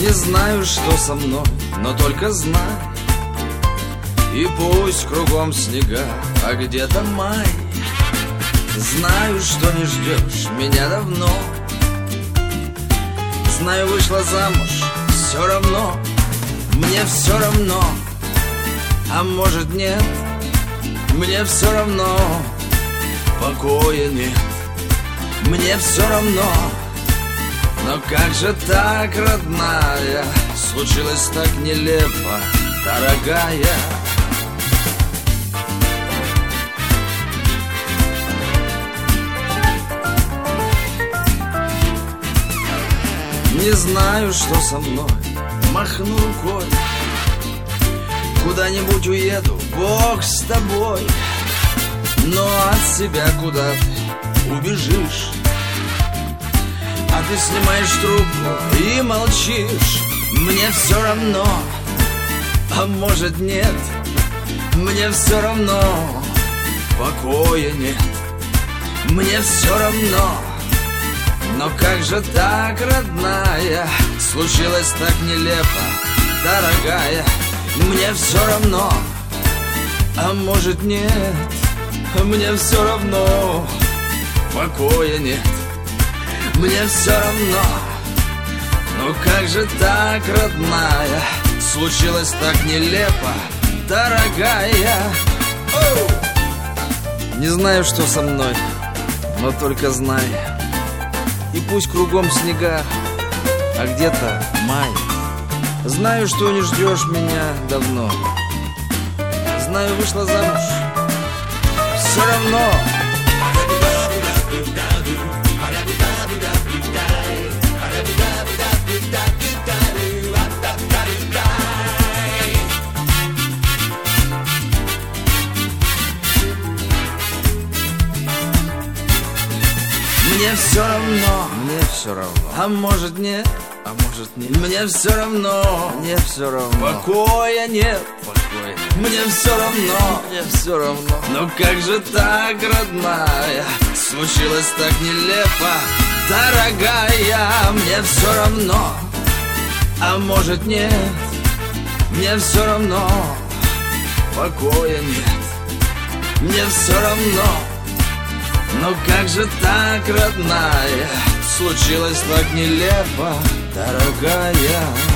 Не знаю, что со мной, но только знай, и пусть кругом снега, а где-то май. Знаю, что не ждешь меня давно. Знаю, вышла замуж, все равно. Мне все равно, а может нет. Мне все равно, покоя нет. Мне все равно. Но как же так, родная? Случилось так нелепо, дорогая. Не знаю, что со мной, махну рукой. Куда-нибудь уеду, Бог с тобой. Но от себя куда ты убежишь? А ты снимаешь трубку и молчишь. Мне все равно, а может нет. Мне все равно, покоя нет. Мне все равно. Но как же так, родная? Случилось так нелепо, дорогая. Мне все равно, а может нет. Мне все равно, покоя нет. Мне все равно. Но как же так, родная? Случилось так нелепо, дорогая. Оу! Не знаю, что со мной, но только знай, и пусть кругом снега, а где-то май. Знаю, что не ждешь меня давно. Знаю, вышла замуж, все равно. Мне все равно, мне все равно, а может нет, а может нет. Мне все равно, мне все равно, покоя нет, покоя. Мне все равно, мне все равно. Но как же так, родная? Случилось так нелепо, дорогая. Мне все равно, а может нет. Мне все равно, покоя нет. Мне все равно. Но как же так, родная? Случилось так нелепо, дорогая.